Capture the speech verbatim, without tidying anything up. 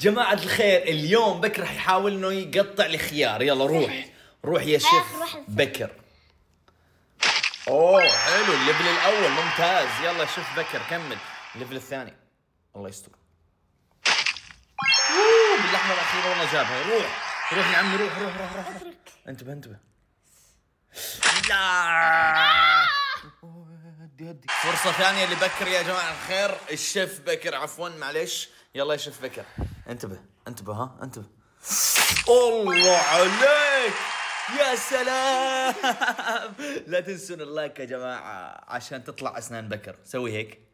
جماعة الخير اليوم بكر راح يحاول انه يقطع لي خيار. يلا روح روح يا شيف بكر. اوه حلو الليفل الاول ممتاز. يلا شيف بكر كمل الليفل الثاني. الله يستر. اوه باللحظة الأخيرة والله جابها. روح روح يا عمي روح روح روح روح. انتبه انتبه. لا فرصة ثانية لبكر يا جماعة الخير. الشيف بكر عفوا معلش. يلا يا شيف بكر انتبه انتبه ها انتبه. الله عليك يا سلام. لا تنسون اللايك يا جماعة عشان تطلع أسنان بكر. سوي هيك.